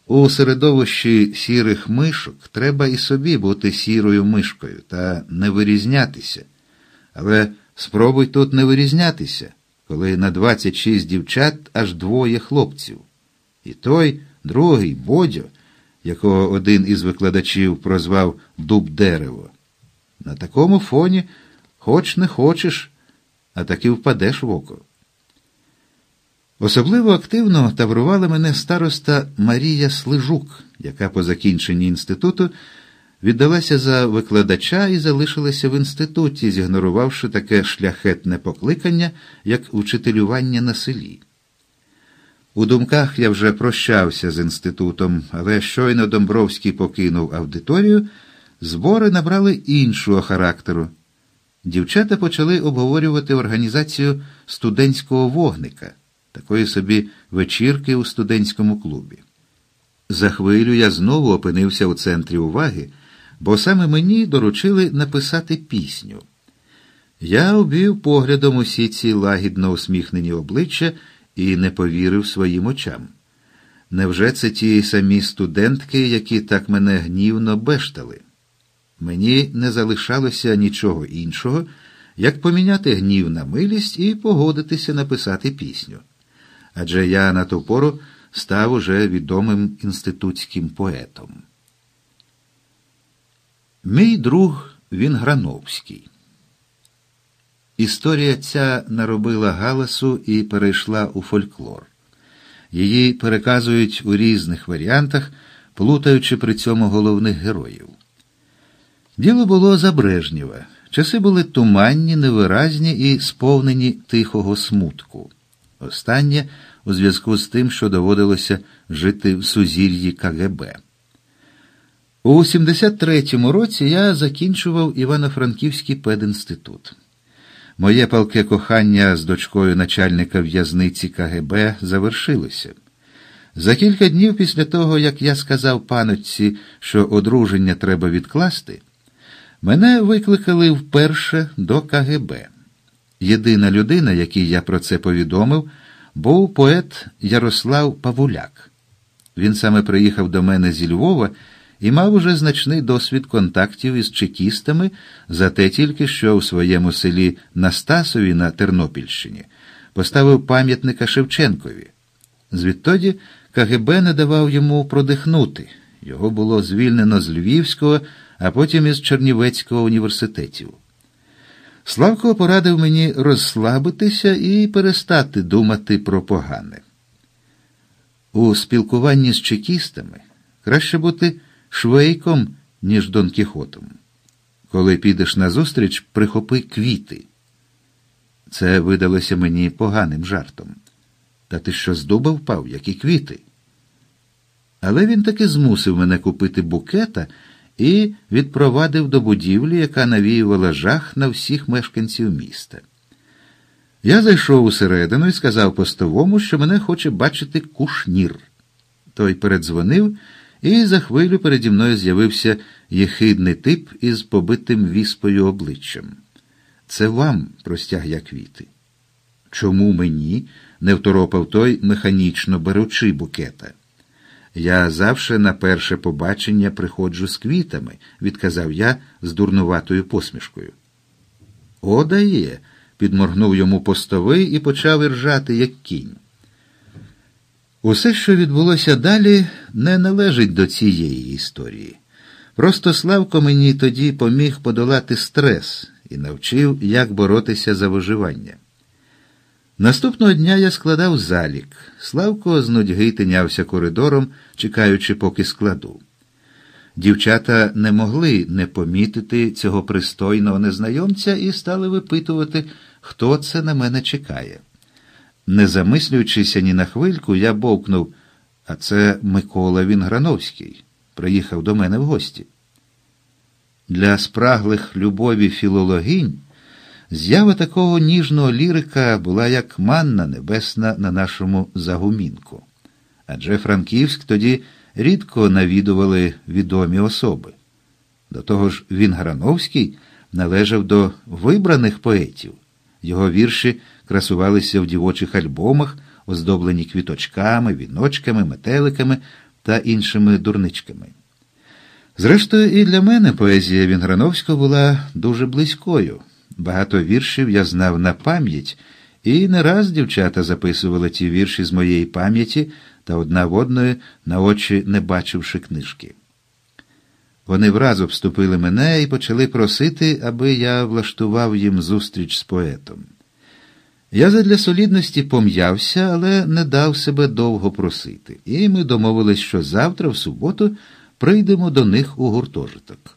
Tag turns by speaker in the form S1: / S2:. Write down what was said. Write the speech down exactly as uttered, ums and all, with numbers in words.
S1: У середовищі сірих мишок треба і собі бути сірою мишкою та не вирізнятися. Але спробуй тут не вирізнятися, коли на двадцять шість дівчат аж двоє хлопців. І той, другий, Бодьо, якого один із викладачів прозвав «дуб-дерево». На такому фоні, хоч не хочеш, а таки впадеш в око. Особливо активно таврувала мене староста Марія Слижук, яка по закінченні інституту віддалася за викладача і залишилася в інституті, зігнорувавши таке шляхетне покликання, як учителювання на селі. У думках я вже прощався з інститутом, але щойно Домбровський покинув аудиторію, збори набрали іншого характеру. Дівчата почали обговорювати організацію студентського вогника, такої собі вечірки у студентському клубі. За хвилю я знову опинився у центрі уваги, бо саме мені доручили написати пісню. Я обвів поглядом усі ці лагідно усміхнені обличчя і не повірив своїм очам. Невже це ті самі студентки, які так мене гнівно бештали? Мені не залишалося нічого іншого, як поміняти гнів на милість і погодитися написати пісню. Адже я на ту пору став уже відомим інститутським поетом. Мій друг Вінграновський. Історія ця наробила галасу і перейшла у фольклор. Її переказують у різних варіантах, плутаючи при цьому головних героїв. Діло було за Брежнєва. Часи були туманні, невиразні і сповнені тихого смутку. Останнє у зв'язку з тим, що доводилося жити в сузір'ї ка ге бе. У сімдесят третьому році я закінчував Івано-Франківський педінститут. Моє палке кохання з дочкою начальника в'язниці ка ге бе завершилося. За кілька днів після того, як я сказав паночці, що одруження треба відкласти, мене викликали вперше до ка ге бе. Єдина людина, якій я про це повідомив, був поет Ярослав Павуляк. Він саме приїхав до мене зі Львова і мав уже значний досвід контактів із чекістами, зате тільки що у своєму селі Настасові на Тернопільщині поставив пам'ятника Шевченкові. Звідтоді ка ге бе не давав йому продихнути. Його було звільнено з Львівського, а потім із Чернівецького університетів. Славко порадив мені розслабитися і перестати думати про погане. У спілкуванні з чекістами краще бути Швейком, ніж Дон Кіхотом. Коли підеш назустріч, прихопи квіти. Це видалося мені поганим жартом. Та ти що, з дуба впав, які квіти? Але він таки змусив мене купити букета і відпровадив до будівлі, яка навіювала жах на всіх мешканців міста. Я зайшов усередину і сказав постовому, що мене хоче бачити Кушнір. Той передзвонив, і за хвилю переді мною з'явився єхидний тип із побитим віспою обличчям. «Це вам», – простяг я квіти. «Чому мені?» – не второпав той, механічно беручи букета. «Я завше на перше побачення приходжу з квітами», – відказав я з дурнуватою посмішкою. «О, дає!» – підморгнув йому постовий і почав іржати, як кінь. Усе, що відбулося далі, не належить до цієї історії. Просто Славко мені тоді поміг подолати стрес і навчив, як боротися за виживання. Наступного дня я складав залік. Славко з нудьги тинявся коридором, чекаючи, поки складу. Дівчата не могли не помітити цього пристойного незнайомця і стали випитувати, хто це на мене чекає. Не замислюючися ні на хвильку, я бовкнув, а це Микола Вінграновський, приїхав до мене в гості. Для спраглих любові філологинь з'ява такого ніжного лірика була як манна небесна на нашому загумінку. Адже Франківськ тоді рідко навідували відомі особи. До того ж, Вінграновський належав до вибраних поетів. Його вірші красувалися в дівочих альбомах, оздоблені квіточками, віночками, метеликами, та іншими дурничками. Зрештою, і для мене поезія Вінграновського була дуже близькою. Багато віршів я знав на пам'ять, і не раз дівчата записували ті вірші з моєї пам'яті та одна в одної, на очі не бачивши книжки. Вони враз обступили мене і почали просити, аби я влаштував їм зустріч з поетом. Я задля солідності пом'явся, але не дав себе довго просити, і ми домовились, що завтра, в суботу, прийдемо до них у гуртожиток.